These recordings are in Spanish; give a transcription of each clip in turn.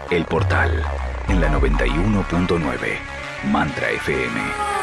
El Portal, en la 91.9, Mantra FM.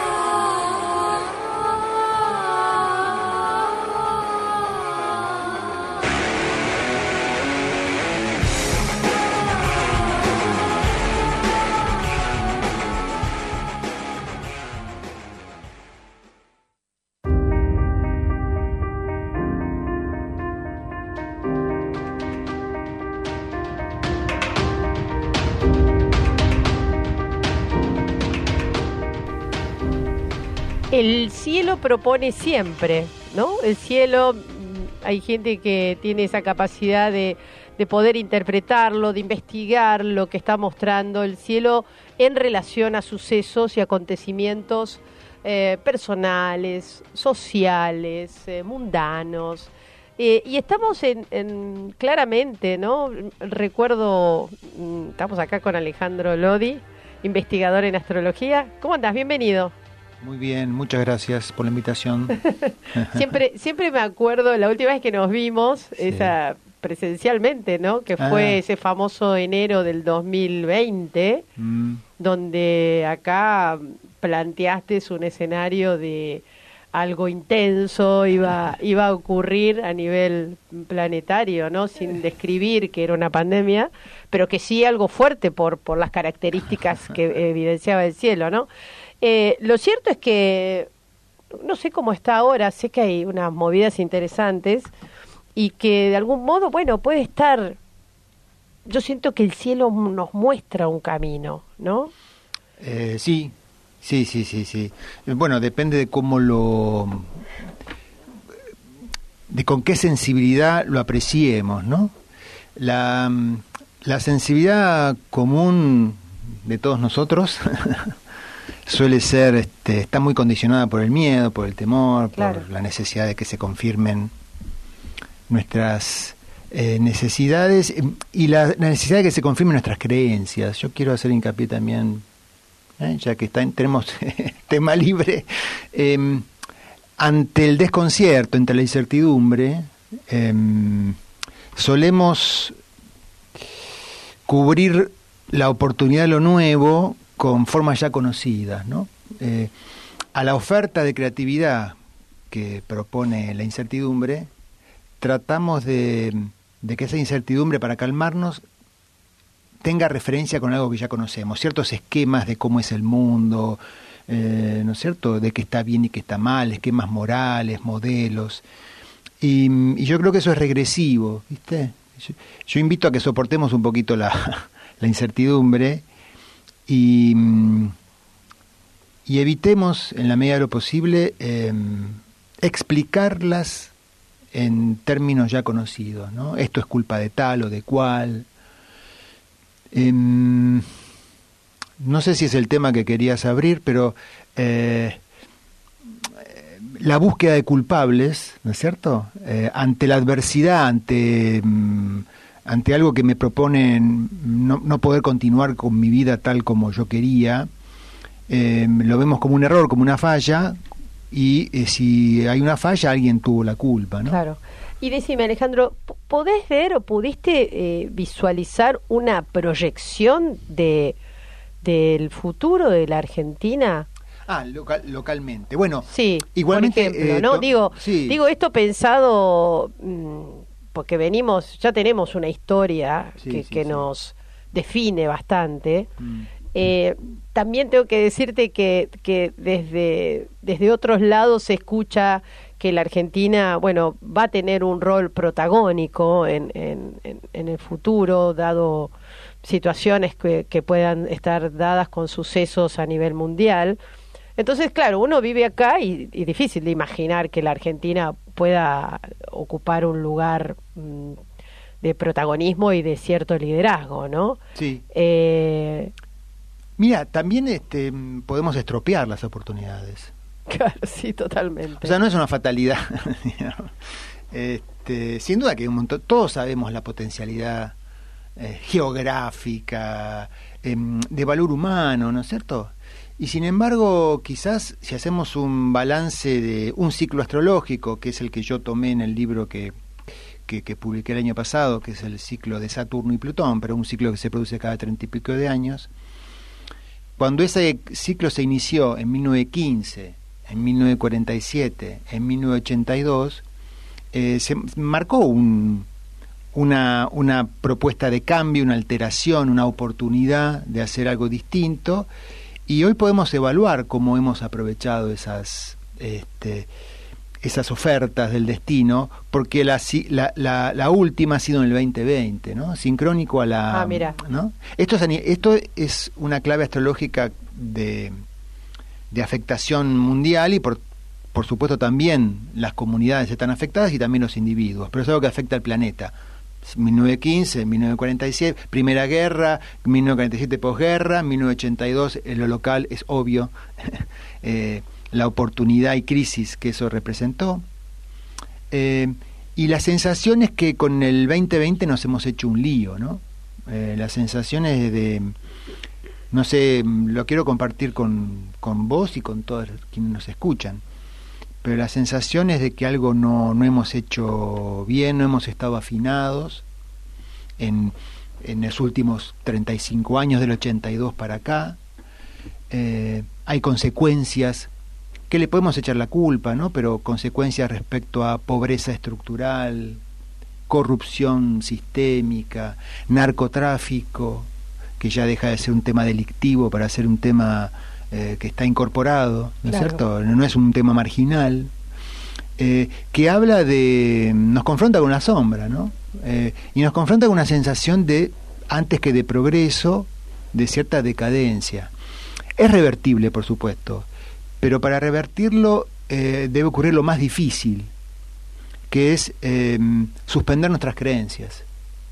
El cielo propone siempre, ¿no? El cielo, hay gente que tiene esa capacidad de poder interpretarlo, de investigar lo que está mostrando el cielo en relación a sucesos y acontecimientos personales, sociales, mundanos. Y estamos en claramente, ¿no? Recuerdo, estamos acá con Alejandro Lodi, investigador en astrología. ¿Cómo andás? Bienvenido. Muy bien, muchas gracias por la invitación. siempre me acuerdo, la última vez que nos vimos, sí, esa presencialmente, ¿no? Que fue ese famoso enero del 2020, donde acá planteaste un escenario de algo intenso, iba a ocurrir a nivel planetario, ¿no? Sin describir que era una pandemia, pero que sí algo fuerte por las características que evidenciaba el cielo, ¿no? Lo cierto es que no sé cómo está ahora, sé que hay unas movidas interesantes y que de algún modo, bueno, puede estar, yo siento que el cielo nos muestra un camino, ¿no? Sí. Bueno, depende de cómo de con qué sensibilidad lo apreciemos, ¿no? La sensibilidad común de todos nosotros suele ser, está muy condicionada por el miedo, por el temor, claro, por la necesidad de que se confirmen nuestras necesidades y la necesidad de que se confirmen nuestras creencias. Yo quiero hacer hincapié también, ya que tenemos tema libre, ante el desconcierto, ante la incertidumbre, solemos cubrir la oportunidad de lo nuevo con formas ya conocidas, ¿no? A la oferta de creatividad que propone la incertidumbre, tratamos de que esa incertidumbre, para calmarnos, tenga referencia con algo que ya conocemos, ciertos esquemas de cómo es el mundo, ¿no es cierto?, de qué está bien y qué está mal, esquemas morales, modelos, y yo creo que eso es regresivo, ¿viste? Yo invito a que soportemos un poquito la incertidumbre y evitemos, en la medida de lo posible, explicarlas en términos ya conocidos, ¿no? Esto es culpa de tal o de cual. No sé si es el tema que querías abrir, pero la búsqueda de culpables, ¿no es cierto? Ante la adversidad, ante algo que me propone no poder continuar con mi vida tal como yo quería, lo vemos como un error, como una falla, y si hay una falla, alguien tuvo la culpa, ¿no? Claro. Y decime, Alejandro, ¿podés ver o pudiste visualizar una proyección del futuro de la Argentina? Localmente. Bueno, sí, igualmente, por ejemplo, ¿no? Digo esto pensado porque ya tenemos una historia que nos define bastante. También tengo que decirte que desde otros lados se escucha que la Argentina, bueno, va a tener un rol protagónico en el futuro, dado situaciones que puedan estar dadas con sucesos a nivel mundial. Entonces, claro, uno vive acá y difícil de imaginar que la Argentina pueda ocupar un lugar de protagonismo y de cierto liderazgo, ¿no? Sí. Mira, también podemos estropear las oportunidades. Claro, sí, totalmente. O sea, no es una fatalidad. Sin duda que hay un montón, todos sabemos la potencialidad geográfica, de valor humano, ¿no es cierto? Y sin embargo, quizás si hacemos un balance de un ciclo astrológico, que es el que yo tomé en el libro que que publiqué el año pasado, que es el ciclo de Saturno y Plutón, pero un ciclo que se produce cada 30 y pico de años. Cuando ese ciclo se inició en 1915, en 1947, en 1982, se marcó una propuesta de cambio, una alteración, una oportunidad de hacer algo distinto, y hoy podemos evaluar cómo hemos aprovechado esas ofertas del destino, porque la última ha sido en el 2020, ¿no? Sincrónico a la... mira. ¿no? Esto es una clave astrológica de afectación mundial, y por supuesto también las comunidades están afectadas y también los individuos, pero es algo que afecta al planeta. 1915, 1947, Primera Guerra, 1947 posguerra, 1982 en lo local es obvio la oportunidad y crisis que eso representó, y la sensación es que con el 2020 nos hemos hecho un lío, ¿no? Las sensaciones de, no sé, lo quiero compartir con vos y con todos quienes nos escuchan, pero la sensación es de que algo no hemos hecho bien, no hemos estado afinados en los últimos 35 años, del 82 para acá. Hay consecuencias que le podemos echar la culpa, ¿no? Pero consecuencias respecto a pobreza estructural, corrupción sistémica, narcotráfico, que ya deja de ser un tema delictivo para ser un tema que está incorporado, ¿no es cierto? No es un tema marginal, que habla nos confronta con la sombra, ¿no? Y nos confronta con una sensación de, antes que de progreso, de cierta decadencia. Es revertible, por supuesto, pero para revertirlo debe ocurrir lo más difícil, que es suspender nuestras creencias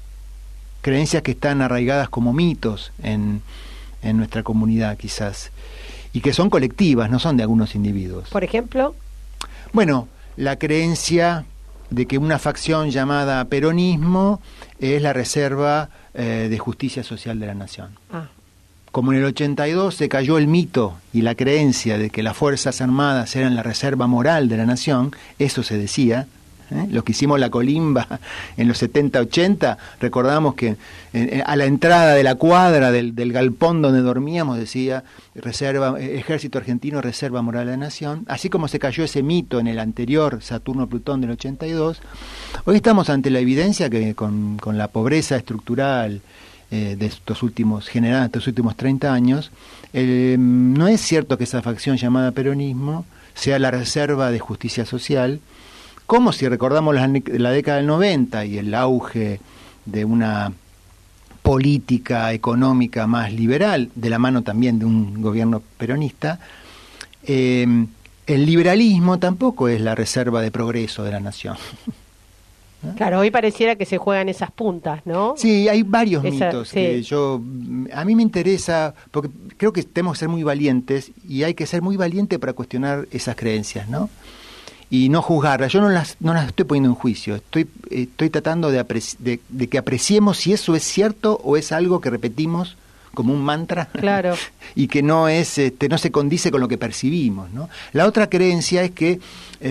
que están arraigadas como mitos en nuestra comunidad, quizás, y que son colectivas, no son de algunos individuos. Por ejemplo, bueno, la creencia de que una facción llamada peronismo es la reserva de justicia social de la nación. Como en el 82 se cayó el mito y la creencia de que las Fuerzas Armadas eran la reserva moral de la nación, eso se decía, los que hicimos la colimba en los 70-80, recordamos que a la entrada de la cuadra del galpón donde dormíamos decía Ejército Argentino, reserva moral de la nación. Así como se cayó ese mito en el anterior Saturno-Plutón del 82, hoy estamos ante la evidencia que con la pobreza estructural de estos últimos 30 años, no es cierto que esa facción llamada peronismo sea la reserva de justicia social, como si recordamos la década del 90 y el auge de una política económica más liberal, de la mano también de un gobierno peronista. El liberalismo tampoco es la reserva de progreso de la nación. ¿no? Claro, hoy pareciera que se juegan esas puntas, ¿no? Sí, hay varios mitos que a mí me interesa, porque creo que tenemos que ser muy valientes, y hay que ser muy valiente para cuestionar esas creencias, ¿no? Y no juzgarlas. Yo no las estoy poniendo en juicio, estoy tratando de que apreciemos si eso es cierto o es algo que repetimos como un mantra, claro, y que no se condice con lo que percibimos, ¿no? La otra creencia es que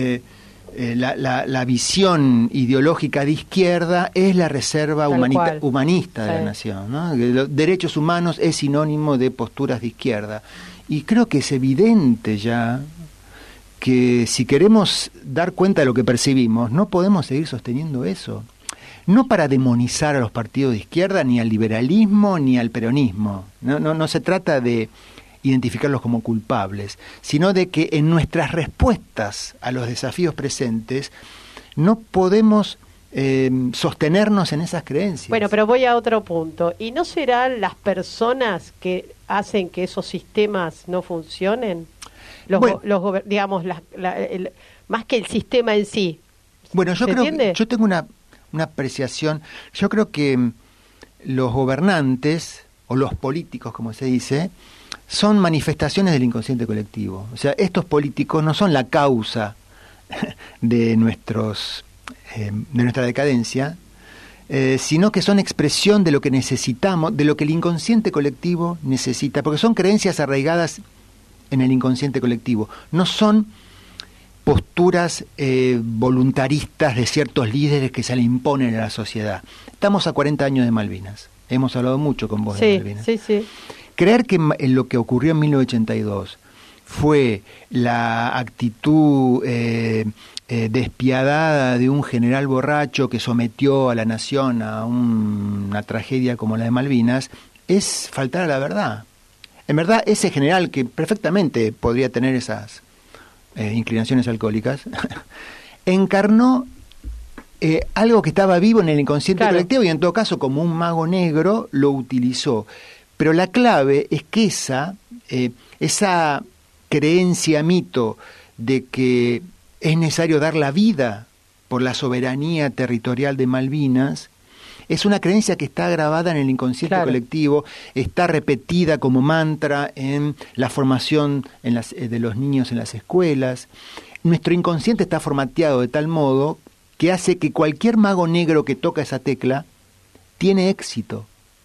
la visión ideológica de izquierda es la reserva humanista de la nación, ¿no? Los derechos humanos es sinónimo de posturas de izquierda, y creo que es evidente ya que si queremos dar cuenta de lo que percibimos, no podemos seguir sosteniendo eso. No para demonizar a los partidos de izquierda, ni al liberalismo, ni al peronismo. No se trata de identificarlos como culpables, sino de que en nuestras respuestas a los desafíos presentes no podemos sostenernos en esas creencias. Bueno, pero voy a otro punto. ¿Y no serán las personas que hacen que esos sistemas no funcionen? Digamos, más que el sistema en sí. Bueno, yo tengo una apreciación. Yo creo que los gobernantes, o los políticos, como se dice, son manifestaciones del inconsciente colectivo. O sea, estos políticos no son la causa de nuestra decadencia, sino que son expresión de lo que necesitamos, de lo que el inconsciente colectivo necesita, porque son creencias arraigadas en el inconsciente colectivo. No son posturas voluntaristas de ciertos líderes que se le imponen a la sociedad. Estamos a 40 años de Malvinas. Hemos hablado mucho con vos de Malvinas. Sí. Creer que lo que ocurrió en 1982 fue la actitud despiadada de un general borracho que sometió a la nación a una tragedia como la de Malvinas es faltar a la verdad. En verdad, ese general, que perfectamente podría tener esas inclinaciones alcohólicas, encarnó algo que estaba vivo en el inconsciente colectivo y en todo caso, como un mago negro, lo utilizó. Pero la clave es que esa creencia, mito, de que es necesario dar la vida por la soberanía territorial de Malvinas, es una creencia que está grabada en el inconsciente colectivo, está repetida como mantra en la formación de los niños en las escuelas. Nuestro inconsciente está formateado de tal modo que hace que cualquier mago negro que toca esa tecla tiene éxito.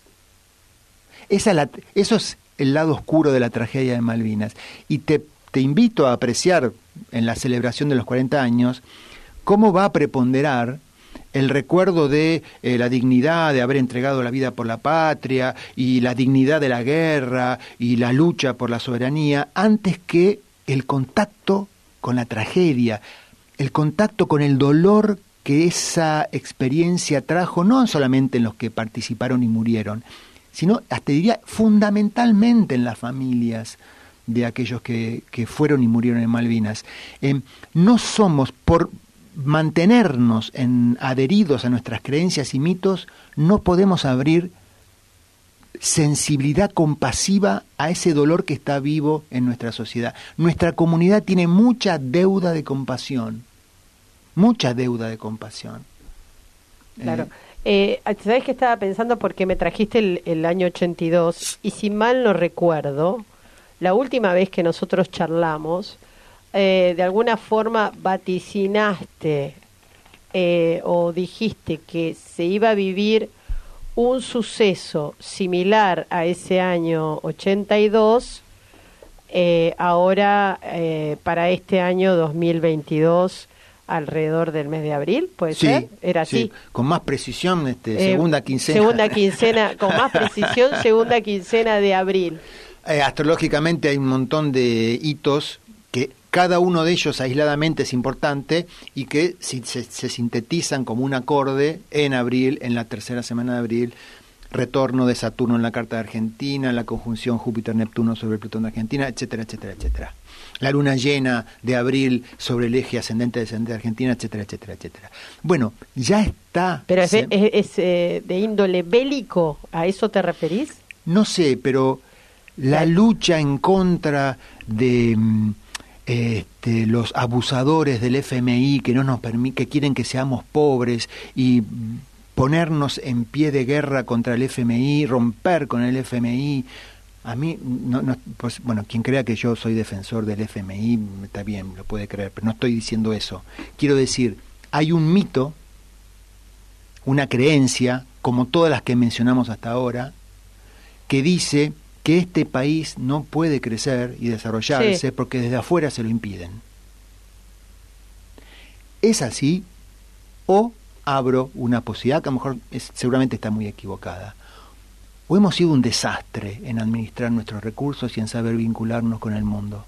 Eso es el lado oscuro de la tragedia de Malvinas. Y te invito a apreciar en la celebración de los 40 años cómo va a preponderar el recuerdo de la dignidad de haber entregado la vida por la patria y la dignidad de la guerra y la lucha por la soberanía antes que el contacto con la tragedia, el contacto con el dolor que esa experiencia trajo no solamente en los que participaron y murieron, sino hasta diría fundamentalmente en las familias de aquellos que fueron y murieron en Malvinas. No somos, por mantenernos adheridos a nuestras creencias y mitos, no podemos abrir sensibilidad compasiva a ese dolor que está vivo en nuestra sociedad. Nuestra comunidad tiene mucha deuda de compasión, mucha deuda de compasión. Claro. ¿Sabés qué estaba pensando? Porque me trajiste el año 82 y si mal no recuerdo, la última vez que nosotros charlamos, de alguna forma vaticinaste o dijiste que se iba a vivir un suceso similar a ese año 82 ahora para este año 2022 alrededor del mes de abril, ¿puede ser? Era así. Sí, con más precisión, segunda quincena. Segunda quincena, con más precisión, segunda quincena de abril. Astrológicamente hay un montón de hitos que cada uno de ellos aisladamente es importante y que se sintetizan como un acorde en abril, en la tercera semana de abril, retorno de Saturno en la carta de Argentina, la conjunción Júpiter-Neptuno sobre Plutón de Argentina, etcétera, etcétera, etcétera. La luna llena de abril sobre el eje ascendente-descendente de Argentina, etcétera, etcétera, etcétera. Bueno, ya está. ¿Pero es de índole bélico? ¿A eso te referís? No sé, pero la lucha en contra de los abusadores del FMI que no nos que quieren que seamos pobres y ponernos en pie de guerra contra el FMI, romper con el FMI. A mí, pues, bueno, quien crea que yo soy defensor del FMI, está bien, lo puede creer, pero no estoy diciendo eso. Quiero decir, hay un mito, una creencia, como todas las que mencionamos hasta ahora, que dice que este país no puede crecer y desarrollarse porque desde afuera se lo impiden. ¿Es así? ¿O abro una posibilidad que a lo mejor seguramente está muy equivocada? ¿O hemos sido un desastre en administrar nuestros recursos y en saber vincularnos con el mundo?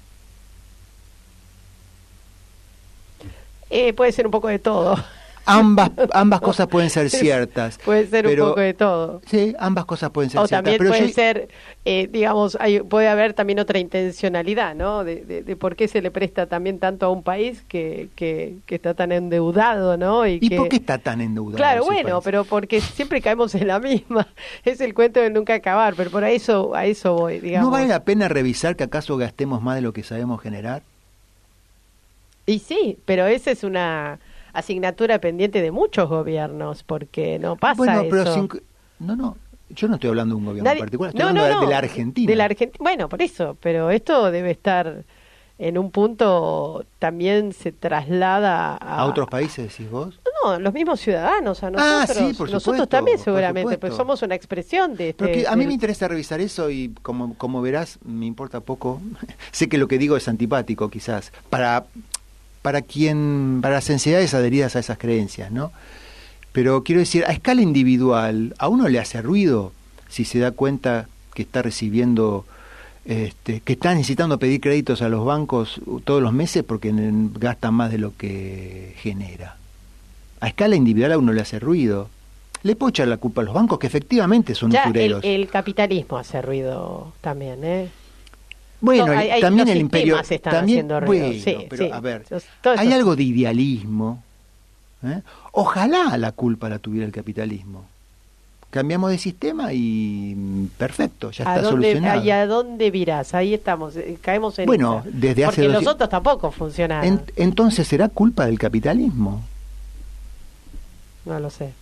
Puede ser un poco de todo. Ambas cosas pueden ser ciertas. Puede ser un poco de todo. Sí, ambas cosas pueden ser ciertas. O también puede ser, digamos, puede haber también otra intencionalidad, ¿no? De por qué se le presta también tanto a un país que está tan endeudado, ¿no? ¿Y por qué está tan endeudado? Claro, bueno, país? Pero porque siempre caemos en la misma. Es el cuento de nunca acabar, pero a eso voy, digamos. ¿No vale la pena revisar que acaso gastemos más de lo que sabemos generar? Y sí, pero esa es una asignatura pendiente de muchos gobiernos, porque no pasa eso. Pero yo no estoy hablando de un gobierno en particular, estoy hablando de la Argentina. De la Argentina, bueno, por eso, pero esto debe estar en un punto, también se traslada a otros países, decís vos. No, los mismos ciudadanos, a nosotros. Sí, por supuesto, nosotros también seguramente, pues somos una expresión de Pero a mí me interesa revisar eso y como verás, me importa poco. Sé que lo que digo es antipático quizás, para las sensibilidades adheridas a esas creencias, ¿no? Pero quiero decir, a escala individual, ¿a uno le hace ruido si se da cuenta que está recibiendo, que está necesitando pedir créditos a los bancos todos los meses porque gastan más de lo que genera? A escala individual a uno le hace ruido. Le puedo echar la culpa a los bancos, que efectivamente son usureros. El capitalismo hace ruido también, ¿eh? Bueno, también los el imperio están también, haciendo ruido. Bueno, sí, pero sí. a ver, Todo hay eso. algo de idealismo. Ojalá la culpa la tuviera el capitalismo. Cambiamos de sistema y perfecto, ya está solucionado. ¿Y a dónde virás? Ahí estamos, caemos en Bueno, esa. desde hace Porque los otros tampoco funcionaron. Entonces, ¿será culpa del capitalismo? No lo sé.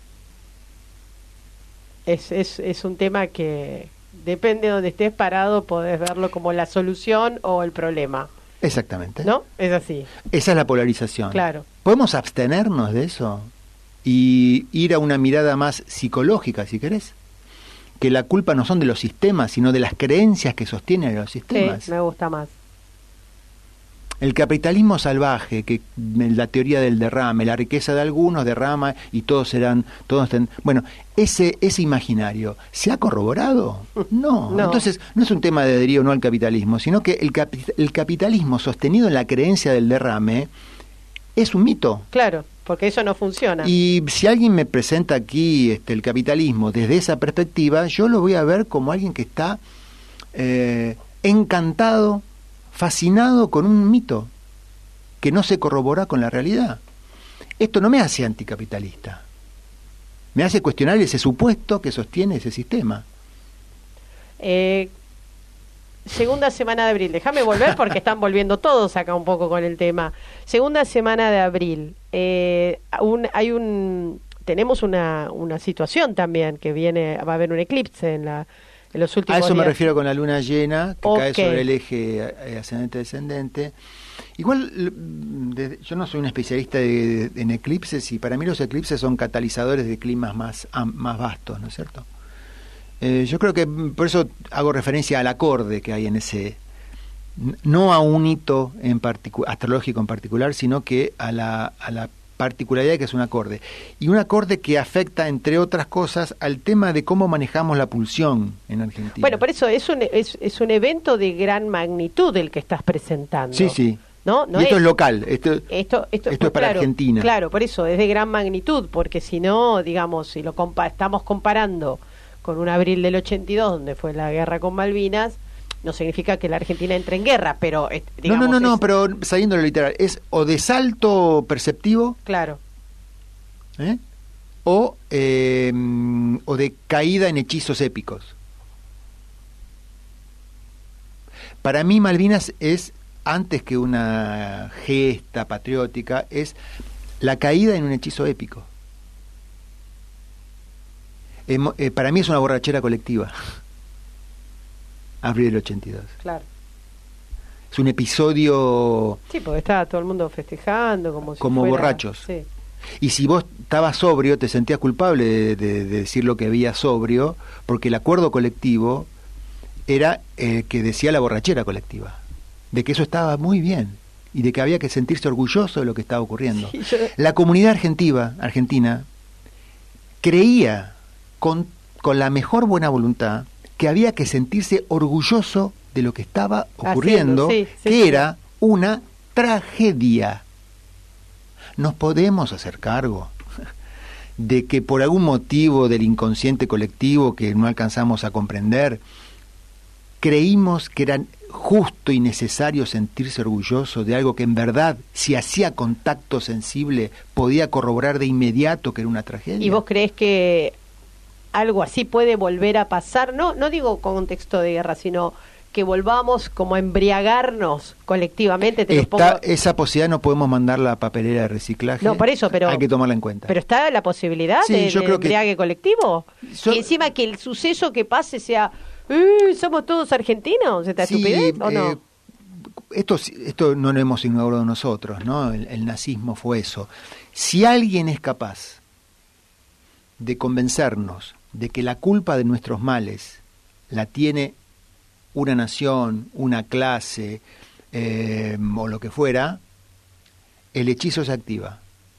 Es un tema que depende de donde estés parado, podés verlo como la solución o el problema. Exactamente. ¿No? Es así. Esa es la polarización. Claro. ¿Podemos abstenernos de eso? Y ir a una mirada más psicológica, si querés. Que la culpa no son de los sistemas, sino de las creencias que sostienen los sistemas. Sí, me gusta más. El capitalismo salvaje, que la teoría del derrame, la riqueza de algunos derrama y bueno, ese imaginario, ¿se ha corroborado? No. Entonces, no es un tema de adherir o no al capitalismo, sino que el capitalismo sostenido en la creencia del derrame es un mito. Claro, porque eso no funciona. Y si alguien me presenta aquí el capitalismo desde esa perspectiva, yo lo voy a ver como alguien que está encantado, fascinado con un mito que no se corrobora con la realidad. Esto no me hace anticapitalista, me hace cuestionar ese supuesto que sostiene ese sistema. Segunda semana de abril, déjame volver porque están volviendo todos acá un poco con el tema. Segunda semana de abril, tenemos una situación también que va a haber un eclipse en los últimos días. A eso me refiero con la luna llena, que Okay. cae sobre el eje ascendente-descendente. Igual, yo no soy un especialista en eclipses, y para mí los eclipses son catalizadores de climas más vastos, ¿no es cierto? Yo creo que por eso hago referencia al acorde que hay en ese, no a un hito astrológico en particular, sino que a la particularidad que es un acorde. Y un acorde que afecta, entre otras cosas, al tema de cómo manejamos la pulsión en Argentina. Bueno, por eso es un evento de gran magnitud el que estás presentando. Sí, sí. ¿No? Y esto es local, esto es para claro, Argentina. Claro, por eso es de gran magnitud, porque si no, digamos, si lo estamos comparando con un abril del 82, donde fue la guerra con Malvinas, no significa que la Argentina entre en guerra, pero digamos, no, pero saliendo de lo literal, es o de salto perceptivo, claro, o de caída en hechizos épicos. Para mí Malvinas es, antes que una gesta patriótica, es la caída en un hechizo épico. Para mí es una borrachera colectiva. Abril del 82. Claro. Es un episodio... Sí, porque estaba todo el mundo festejando como fuera, borrachos. Sí. Y si vos estabas sobrio, te sentías culpable de decir lo que había sobrio, porque el acuerdo colectivo era que decía la borrachera colectiva, de que eso estaba muy bien y de que había que sentirse orgulloso de lo que estaba ocurriendo. Sí, la comunidad argentina creía con la mejor buena voluntad que había que sentirse orgulloso de lo que estaba ocurriendo, era una tragedia. Nos podemos hacer cargo de que por algún motivo del inconsciente colectivo que no alcanzamos a comprender, creímos que era justo y necesario sentirse orgulloso de algo que en verdad, si hacía contacto sensible, podía corroborar de inmediato que era una tragedia. ¿Y vos crees que algo así puede volver a pasar? No digo con contexto de guerra, sino que volvamos como a embriagarnos colectivamente. Esa posibilidad no podemos mandarla a papelera de reciclaje. No, por eso, pero hay que tomarla en cuenta. Pero está la posibilidad de embriague colectivo. Y encima que el suceso que pase sea, ¿somos todos argentinos? ¿Esta estupidez o no? Esto no lo hemos ignorado nosotros, ¿no? El nazismo fue eso. Si alguien es capaz de convencernos de que la culpa de nuestros males la tiene una nación, una clase o lo que fuera, el hechizo se activa.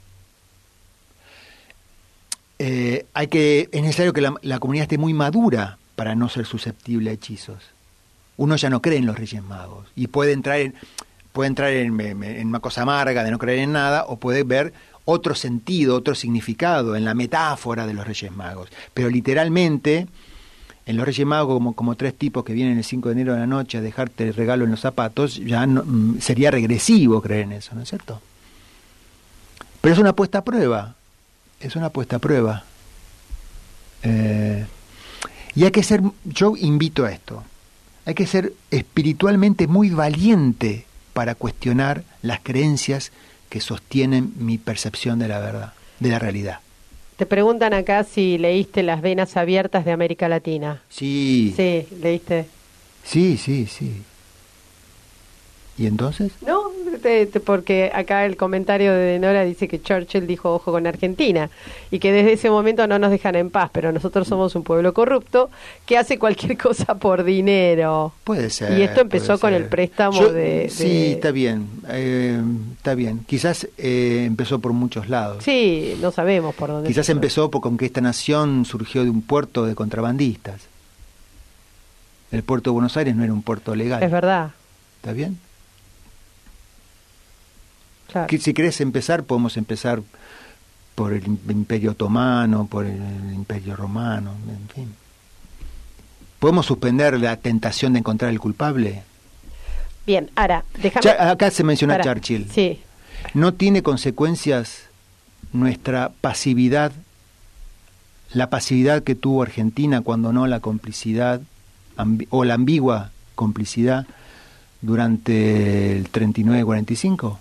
Es necesario que la comunidad esté muy madura para no ser susceptible a hechizos. Uno ya no cree en los Reyes Magos y puede entrar en una cosa amarga de no creer en nada, o puede ver otro sentido, otro significado en la metáfora de los Reyes Magos. Pero literalmente, en los Reyes Magos, como tres tipos que vienen el 5 de enero de la noche a dejarte el regalo en los zapatos, ya no, sería regresivo creer en eso, ¿no es cierto? Pero es una puesta a prueba. Es una puesta a prueba. Y hay que ser, yo invito a esto, hay que ser espiritualmente muy valiente para cuestionar las creencias que sostienen mi percepción de la verdad, de la realidad. Te preguntan acá si leíste Las Venas Abiertas de América Latina. Sí. Sí, ¿leíste? Sí. ¿Y entonces? No, porque acá el comentario de Nora dice que Churchill dijo ojo con Argentina y que desde ese momento no nos dejan en paz, pero nosotros somos un pueblo corrupto que hace cualquier cosa por dinero. Puede ser. Y esto empezó con el préstamo de... Sí, está bien, Quizás empezó por muchos lados. Sí, no sabemos por dónde. Quizás empezó con que esta nación surgió de un puerto de contrabandistas. El puerto de Buenos Aires no era un puerto legal. Es verdad. ¿Está bien? Claro. Que si querés empezar, podemos empezar por el Imperio Otomano, por el Imperio Romano, en fin. ¿Podemos suspender la tentación de encontrar el culpable? Bien, ahora, déjame... Acá se menciona Churchill. Sí. ¿No tiene consecuencias nuestra pasividad, la pasividad que tuvo Argentina, cuando no la complicidad, o la ambigua complicidad, durante el 39-45?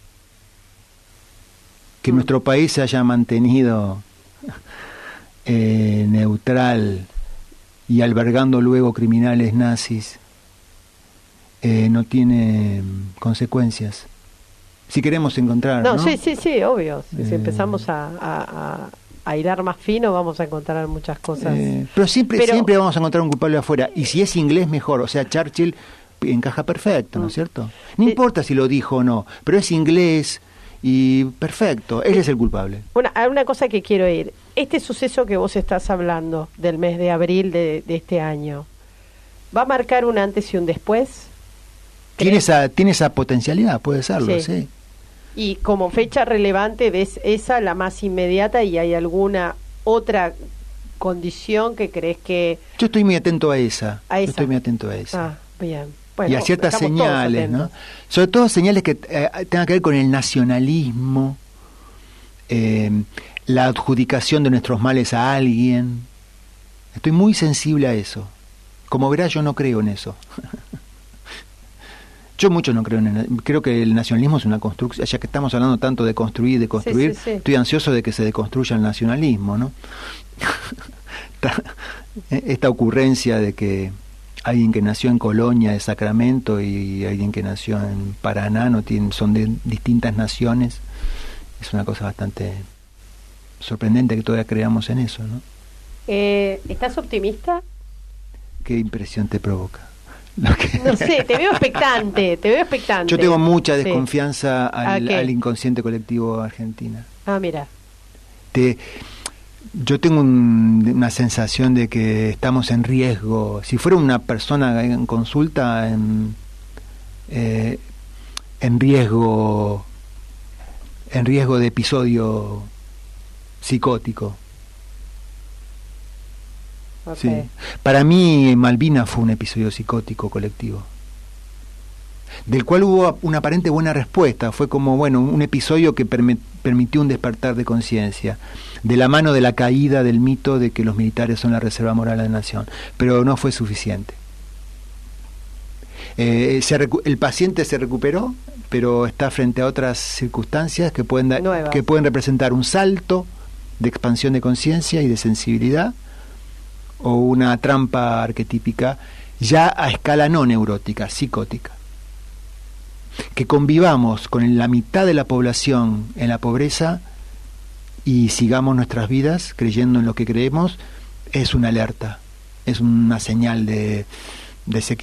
Que nuestro país se haya mantenido neutral y albergando luego criminales nazis, no tiene consecuencias. Si queremos encontrar... No, sí, obvio. Si empezamos a hilar más fino, vamos a encontrar muchas cosas. Pero siempre vamos a encontrar un culpable afuera. Y si es inglés, mejor. O sea, Churchill encaja perfecto, ¿no es cierto? No importa si lo dijo o no, pero es inglés... Y perfecto, él es el culpable. Una cosa que quiero ir. Este suceso que vos estás hablando del mes de abril de este año, ¿va a marcar un antes y un después? Tiene esa potencialidad, puede serlo, sí. Y como fecha relevante, ¿ves esa la más inmediata y hay alguna otra condición que crees que...? Yo estoy muy atento a esa. Yo estoy muy atento a esa. Ah, bien. Bueno, y a ciertas señales, ¿no? Sobre todo señales que tengan que ver con el nacionalismo, la adjudicación de nuestros males a alguien. Estoy muy sensible a eso. Como verás, yo no creo en eso. Yo mucho no creo creo que el nacionalismo es una construcción, ya que estamos hablando tanto de construir y de construir, estoy ansioso de que se deconstruya el nacionalismo, ¿no? Esta ocurrencia de que alguien que nació en Colonia de Sacramento y alguien que nació en Paraná son de distintas naciones, es una cosa bastante sorprendente que todavía creamos en eso, ¿no? ¿Estás optimista? ¿Qué impresión te provoca? No sé, te veo expectante. Yo tengo mucha desconfianza al inconsciente colectivo argentino. Ah, mira. Yo tengo una sensación de que estamos en riesgo. Si fuera una persona en consulta, en riesgo de episodio psicótico. Okay. Sí. Para mí Malvinas fue un episodio psicótico colectivo, del cual hubo una aparente buena respuesta. Fue como, un episodio que permitió un despertar de conciencia, de la mano de la caída del mito de que los militares son la reserva moral de la nación, pero no fue suficiente. El paciente se recuperó, pero está frente a otras circunstancias que pueden representar un salto de expansión de conciencia y de sensibilidad, o una trampa arquetípica ya a escala no neurótica, psicótica. Que convivamos con la mitad de la población en la pobreza y sigamos nuestras vidas creyendo en lo que creemos, es una alerta, es una señal de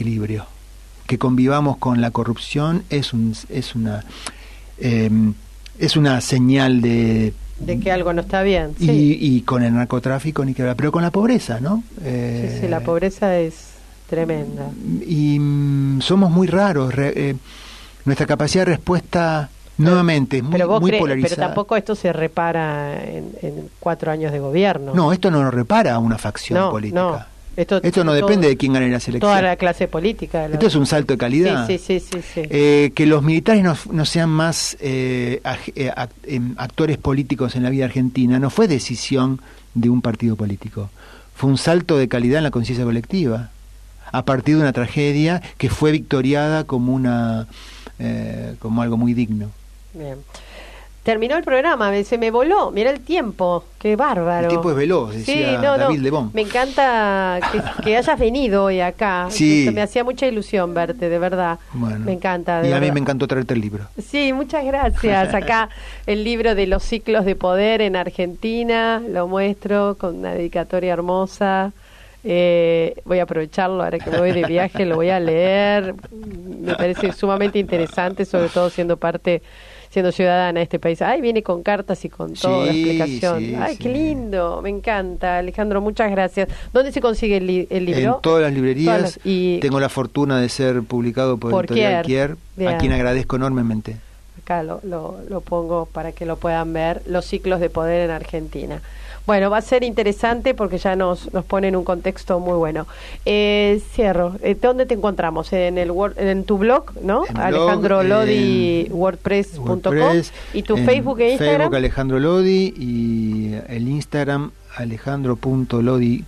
desequilibrio. Que convivamos con la corrupción es una es una señal de que algo no está bien. Y con el narcotráfico ni que hablar, pero con la pobreza, ¿no? Sí, la pobreza es tremenda. Y somos muy raros. Nuestra capacidad de respuesta, nuevamente, es muy polarizada. Pero tampoco esto se repara en 4 años de gobierno. No, esto no lo repara una facción política. No. Esto no depende de quién gane las elecciones. Toda la clase política. Esto es un salto de calidad. Sí. Que los militares no sean más actores políticos en la vida argentina no fue decisión de un partido político. Fue un salto de calidad en la conciencia colectiva, a partir de una tragedia que fue victoriada como como algo muy digno. Bien. Terminó el programa, se me voló, mira el tiempo, qué bárbaro. El tiempo es veloz, decía David Lebón. Me encanta que hayas venido hoy acá. Sí. Me hacía mucha ilusión verte, de verdad. Bueno, me encanta. Y a mí me encantó traerte el libro. Sí, muchas gracias. Acá el libro de los ciclos de poder en Argentina, lo muestro con una dedicatoria hermosa. Voy a aprovecharlo ahora que me voy de viaje, lo voy a leer. Me parece sumamente interesante, sobre todo siendo ciudadana de este país. Ay, viene con cartas y con toda la explicación. Ay, qué lindo, me encanta. Alejandro, muchas gracias. ¿Dónde se consigue el libro? En todas las librerías. Y tengo la fortuna de ser publicado por Editorial Kier, a quien agradezco enormemente. Acá lo pongo para que lo puedan ver, los ciclos de poder en Argentina. Bueno, va a ser interesante porque ya nos pone en un contexto muy bueno. Cierro. ¿Dónde te encontramos? En tu blog, ¿no? Alejandro Lodi, wordpress.com. ¿Y tu Facebook e Instagram? Facebook Alejandro Lodi y el Instagram alejandro.lodi.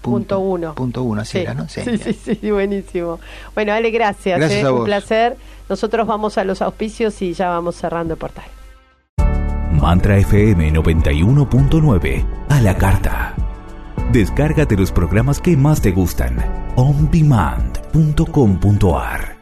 .1, así era, ¿no? Sí, buenísimo. Bueno, Ale, gracias. Gracias a vos. Un placer. Nosotros vamos a los auspicios y ya vamos cerrando el portal. Mantra FM 91.9 a la carta. Descárgate los programas que más te gustan. ondemand.com.ar